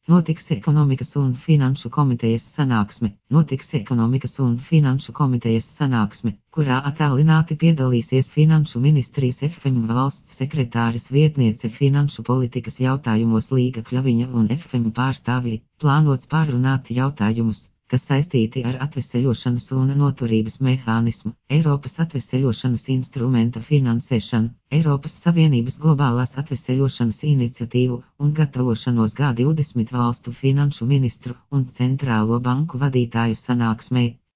Notiks Ekonomikas un finanšu komitejas sanāksme. Notiks Ekonomikas un finanšu komitejas sanāksme, kurā attālināti piedalīsies Finanšu ministrijas FM valsts sekretāres vietniece finanšu politikas jautājumos Līga Kļaviņa un FM pārstāvji. Plānots pārrunāt jautājumus, kas saistīti ar atveseļošanas un noturības mehānismu, Eiropas atveseļošanas instrumenta finansēšanu, Eiropas Savienības globālās atveseļošanas iniciatīvu un gatavošanos G20 valstu finanšu ministru un centrālo banku vadītāju sanāksmei.